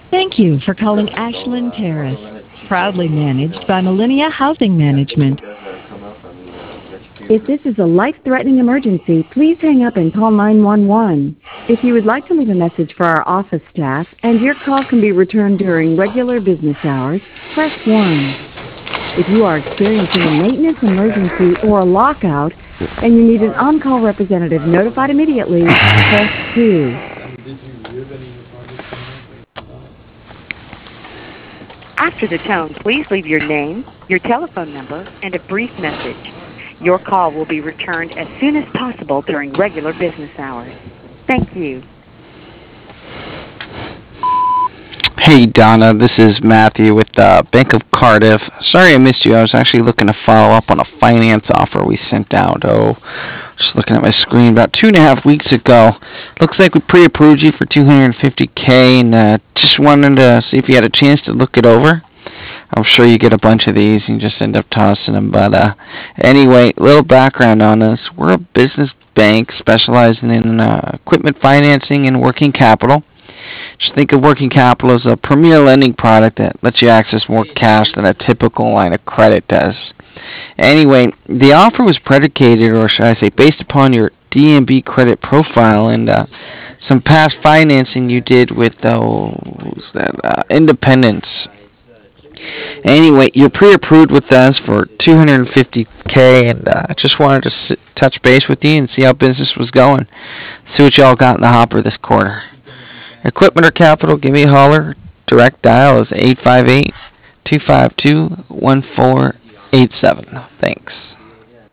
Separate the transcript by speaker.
Speaker 1: Thank you for calling Ashland Terrace, proudly managed by Millennia Housing Management. If this is a life-threatening emergency, please hang up and call 911. If you would like to leave a message for our office staff and your call can be returned during regular business hours, press 1. If you are experiencing a maintenance emergency or a lockout and you need an on-call representative notified immediately, press 2. After the tone, please leave your name, your telephone number, and a brief message. Your call will be returned as soon as possible during regular business hours. Thank you.
Speaker 2: Hey Donna, this is Matthew with Bank of Cardiff. Sorry I missed you. I was actually looking to follow up on a finance offer we sent out. Just looking at my screen about 2.5 weeks ago. Looks like we pre-approved you for 250K, and just wanted to see if you had a chance to look it over. I'm sure you get a bunch of these and you just end up tossing them. But anyway, little background on us. We're a business bank specializing in equipment financing and working capital. Just think of working capital as a premier lending product that lets you access more cash than a typical line of credit does. Anyway, the offer was predicated, or should I say, based upon your DMB credit profile and some past financing you did with Independence. Anyway, you're pre-approved with us for 250K, and I just wanted to touch base with you and see how business was going. See what y'all got in the hopper this quarter. Equipment or capital, give me a holler. Direct dial is 858-252-1487. Thanks.